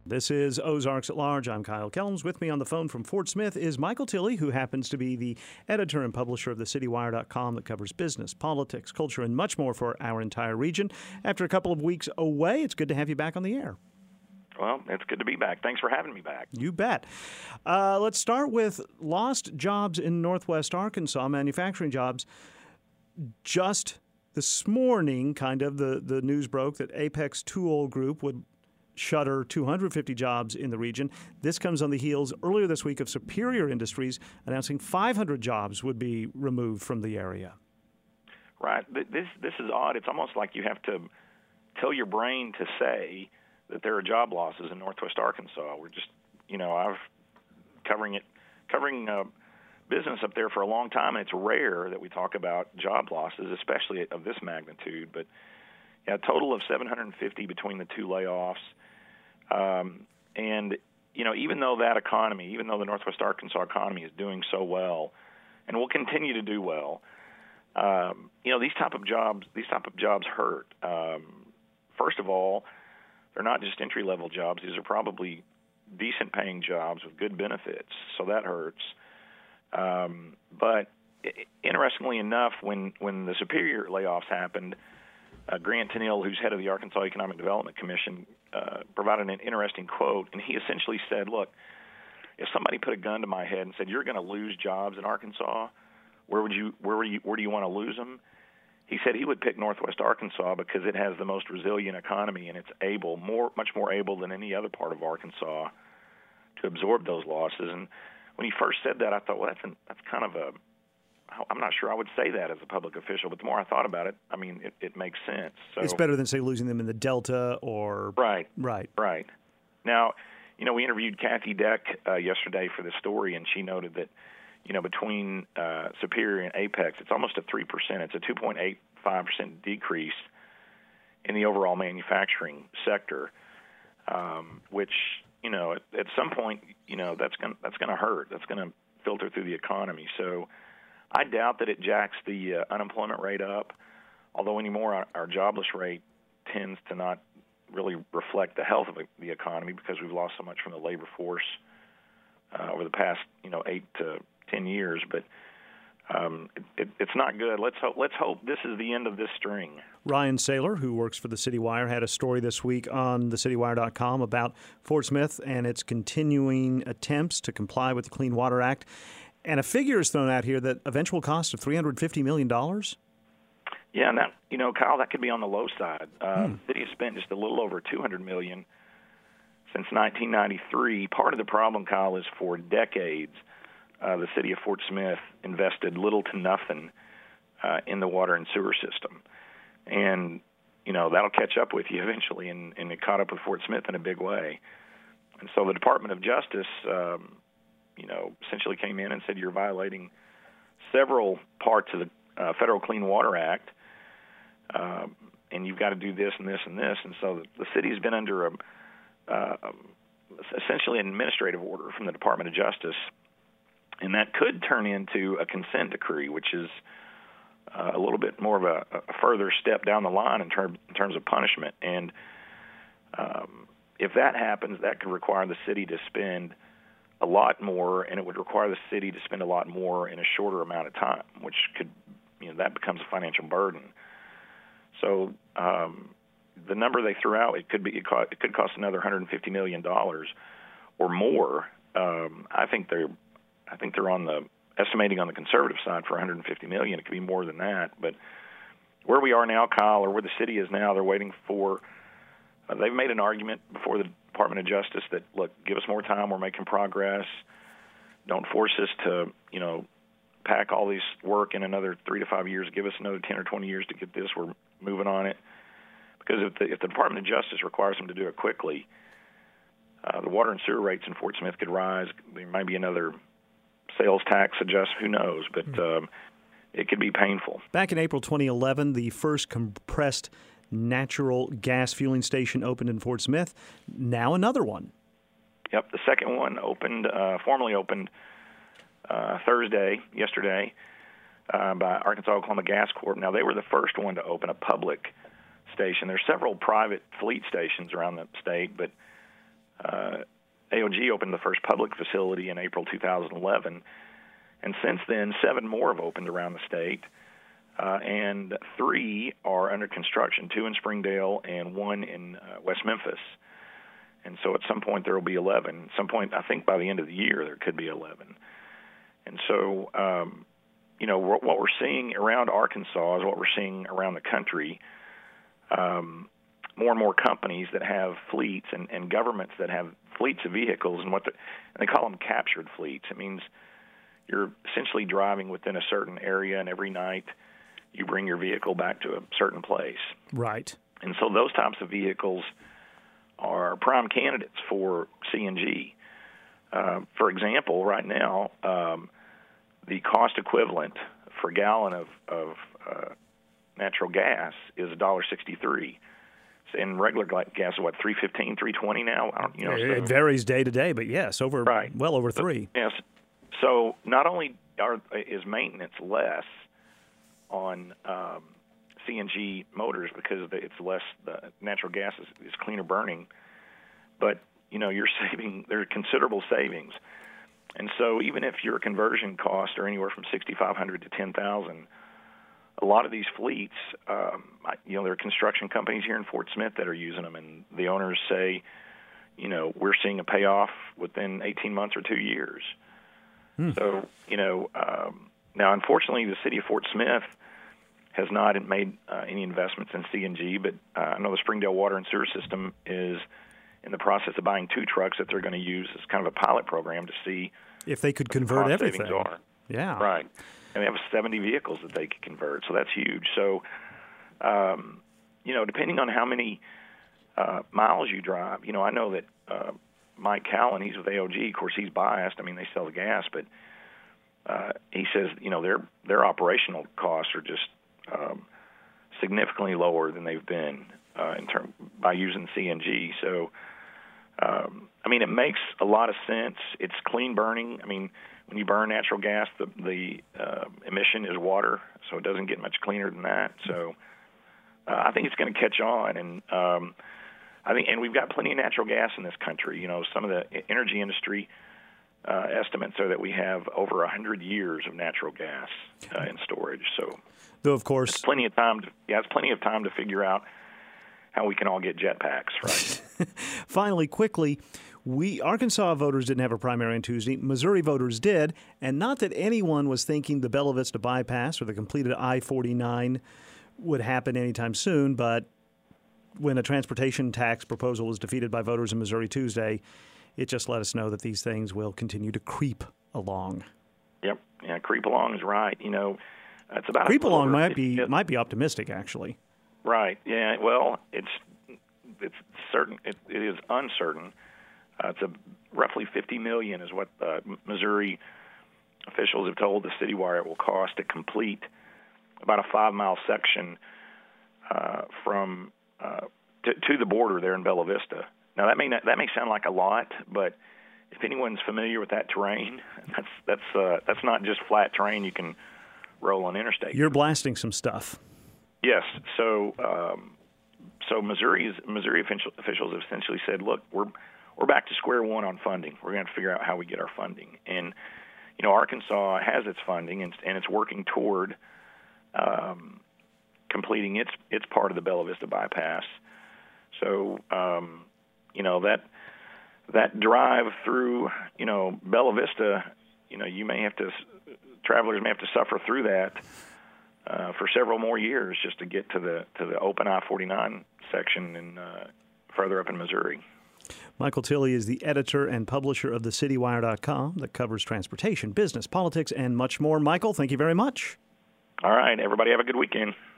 This is Ozarks at Large. I'm Kyle Kellums. With me on the phone from Fort Smith is Michael Tilley, who happens to be the editor and publisher of thecitywire.com that covers business, politics, culture, and much more for our entire region. After a couple of weeks away, it's good to have you back on the air. Well, it's good to be back. Thanks for having me back. You bet. Let's start with lost jobs in Northwest Arkansas, manufacturing jobs. Just this morning, the news broke that Apex Tool Group would shutter 250 jobs in the region. This comes on the heels earlier this week of Superior Industries announcing 500 jobs would be removed from the area. Right. This is odd. It's almost like you have to tell your brain to say that there are job losses in Northwest Arkansas. We're just, I've covering business up there for a long time, and it's rare that we talk about job losses, especially of this magnitude. But a total of 750 between the two layoffs. And, even though the Northwest Arkansas economy is doing so well and will continue to do well, these type of jobs hurt. First of all, they're not just entry-level jobs. These are probably decent-paying jobs with good benefits, so that hurts. But interestingly enough, when the Superior layoffs happened, Grant Tennille, who's head of the Arkansas Economic Development Commission, provided an interesting quote, and he essentially said, look, if somebody put a gun to my head and said, you're going to lose jobs in Arkansas, where do you want to lose them? He said he would pick Northwest Arkansas because it has the most resilient economy, and it's much more able than any other part of Arkansas to absorb those losses. And when he first said that, I thought, well, that's kind of I'm not sure I would say that as a public official, but the more I thought about it, it makes sense. So, it's better than, say, losing them in the Delta or... Right. Now, we interviewed Kathy Deck yesterday for this story, and she noted that, between Superior and Apex, it's almost a 3%. It's a 2.85% decrease in the overall manufacturing sector, which, at some point, that's going to hurt. That's going to filter through the economy. So I doubt that it jacks the unemployment rate up, although anymore our jobless rate tends to not really reflect the health of the economy because we've lost so much from the labor force over the past 8 to 10 years. But it's not good. Let's hope this is the end of this string. Ryan Saylor, who works for the City Wire, had a story this week on thecitywire.com about Fort Smith and its continuing attempts to comply with the Clean Water Act. And a figure is thrown out here that eventual cost of $350 million. Yeah, and that, Kyle, that could be on the low side. The city has spent just a little over $200 million since 1993. Part of the problem, Kyle, is for decades, the city of Fort Smith invested little to nothing in the water and sewer system. And, that'll catch up with you eventually, and it caught up with Fort Smith in a big way. And so the Department of Justice essentially came in and said you're violating several parts of the Federal Clean Water Act, and you've got to do this and this and this. And so the city's been under essentially an administrative order from the Department of Justice, and that could turn into a consent decree, which is a little bit more of a further step down the line in terms of punishment. And if that happens, that could require the city to spend a lot more, and it would require the city to spend a lot more in a shorter amount of time, which could, that becomes a financial burden. So the number they threw out, it could cost another $150 million or more. I think they're on the estimating on the conservative side for $150 million. It could be more than that. But where we are now, Kyle, or where the city is now, they're waiting for. They've made an argument before the Department of Justice that, look, give us more time. We're making progress. Don't force us to, pack all this work in another 3 to 5 years. Give us another 10 or 20 years to get this. We're moving on it. Because if the Department of Justice requires them to do it quickly, the water and sewer rates in Fort Smith could rise. There might be another sales tax adjustment. Who knows? But it could be painful. Back in April 2011, the first compressed natural gas fueling station opened in Fort Smith. Now another one. Yep, the second one formally opened yesterday, by Arkansas Oklahoma Gas Corp. Now, they were the first one to open a public station. There's several private fleet stations around the state, but CNG opened the first public facility in April 2011, and since then, 7 more have opened around the state, and 3 are under construction, 2 in Springdale and 1 in West Memphis. And so at some point there will be 11. At some point, I think by the end of the year, there could be 11. And so, what we're seeing around Arkansas is what we're seeing around the country. More and more companies that have fleets and governments that have fleets of vehicles, and they call them captured fleets. It means you're essentially driving within a certain area, and every night you bring your vehicle back to a certain place. Right. And so those types of vehicles are prime candidates for CNG. For example, right now, the cost equivalent for a gallon of natural gas is $1.63. And regular gas is what, $3.15, $3.20 now? It varies day to day, but yes, well over $3. Yes. So not only is maintenance less on CNG motors because it's less, the natural gas is cleaner burning, but you're saving, there are considerable savings. And so even if your conversion costs are anywhere from $6,500 to $10,000, a lot of these fleets, there are construction companies here in Fort Smith that are using them, and the owners say, we're seeing a payoff within 18 months or 2 years. So, now unfortunately the city of Fort Smith has not made any investments in CNG, but I know the Springdale Water and Sewer System is in the process of buying 2 trucks that they're going to use as kind of a pilot program to see if they could convert everything. Savings are. Yeah. Right. And they have 70 vehicles that they could convert, so that's huge. So, depending on how many miles you drive, I know that Mike Callan, he's with AOG. Of course, he's biased. I mean, they sell the gas, but he says, their operational costs are just significantly lower than they've been by using CNG. So, it makes a lot of sense. It's clean burning. I mean, when you burn natural gas, the emission is water, so it doesn't get much cleaner than that. So, I think it's going to catch on, and and we've got plenty of natural gas in this country. Some of the energy industry estimates are that we have over 100 years of natural gas in storage. So, though of course, it's plenty of time. It's plenty of time to figure out how we can all get jetpacks. Right. Finally, quickly. Arkansas voters didn't have a primary on Tuesday. Missouri voters did, and not that anyone was thinking the Bella Vista bypass or the completed I-49 would happen anytime soon, but when a transportation tax proposal was defeated by voters in Missouri Tuesday, it just let us know that these things will continue to creep along. Yep, yeah, creep along is right. It's about creep along might be optimistic, actually. Right. Yeah. Well, it's certain. It is uncertain. It's roughly $50 million is what Missouri officials have told the CityWire it will cost to complete about a 5-mile section from to the border there in Bella Vista. Now that may sound like a lot, but if anyone's familiar with that terrain, that's not just flat terrain you can roll on interstate. You're blasting some stuff. Yes. So Missouri officials have essentially said, look, we're back to square one on funding. We're going to have to figure out how we get our funding. And, Arkansas has its funding, and it's working toward completing its part of the Bella Vista bypass. So, that drive through, Bella Vista, travelers may have to suffer through that for several more years just to get to the open I-49 section and further up in Missouri. Michael Tilley is the editor and publisher of thecitywire.com that covers transportation, business, politics, and much more. Michael, thank you very much. All right. Everybody have a good weekend.